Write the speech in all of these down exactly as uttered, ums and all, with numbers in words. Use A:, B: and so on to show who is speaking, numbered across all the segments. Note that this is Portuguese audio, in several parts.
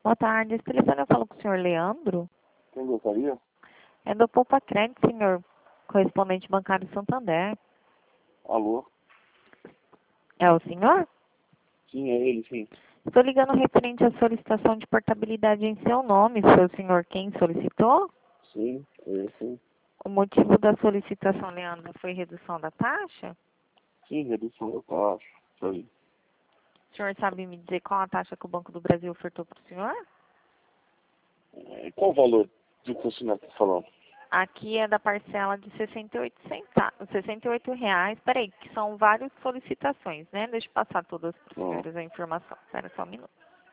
A: Boa tarde. Esse telefone eu falo com o senhor Leandro.
B: Quem gostaria?
A: É do Poupa Crédito, senhor correspondente bancário Santander.
B: Alô?
A: É o senhor?
B: Sim, é ele, sim.
A: Estou ligando referente à solicitação de portabilidade em seu nome. Foi o senhor quem solicitou?
B: Sim, é sim.
A: O motivo da solicitação, Leandro, foi redução da taxa?
B: Sim, redução da taxa. Isso aí.
A: O senhor sabe me dizer qual a taxa que o Banco do Brasil ofertou para o senhor?
B: É, qual o valor do que o senhor está falando?
A: Aqui é da parcela de sessenta e oito centavos, sessenta e oito reais. Peraí, que são várias solicitações, né? Deixa eu passar todas para os
B: Não.
A: senhores a informação. Espera só um minuto.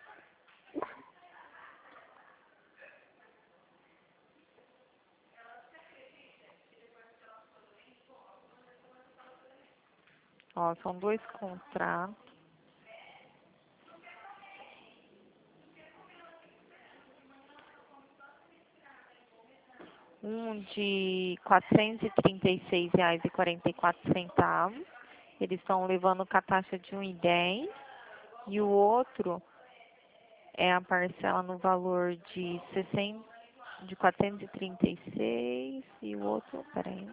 A: Ó, são dois contratos. Um de quatrocentos e trinta e seis reais e quarenta e quatro centavos. Eles estão levando com a taxa de um real e dez centavos. E o outro é a parcela no valor de sessenta, de quatrocentos e trinta e seis e o outro, peraí,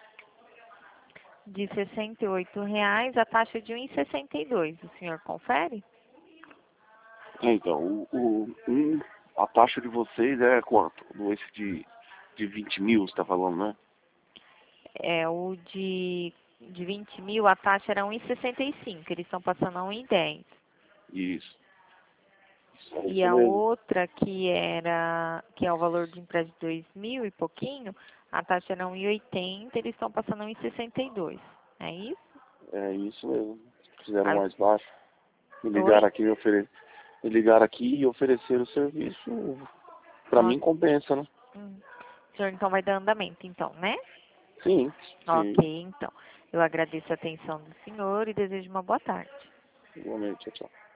A: de sessenta e oito reais, a taxa de um real e sessenta e dois. O senhor confere?
B: É, então, o, o, um, a taxa de vocês é quanto? Esse de, de vinte mil, você está falando, né?
A: É, o de, de vinte mil, a taxa era um real e sessenta e cinco. Eles estão passando a um real e dez.
B: Isso. Isso, é
A: E
B: isso
A: a
B: mesmo.
A: outra, que era, que é o valor de empréstimo de dois mil e pouquinho, a taxa era um real e oitenta, eles estão passando a um real e sessenta e dois. É isso?
B: É isso mesmo. Fizeram
A: As-
B: mais baixo. Me
A: Oi?
B: ligaram aqui e ofere... Me ligaram aqui e ofereceram o serviço. Pra
A: Ó,
B: mim compensa, né?
A: hum. O senhor então vai dar andamento, então, né?
B: Sim, sim.
A: Ok, então. Eu agradeço a atenção do senhor e desejo uma boa tarde.
B: Igualmente, tchau.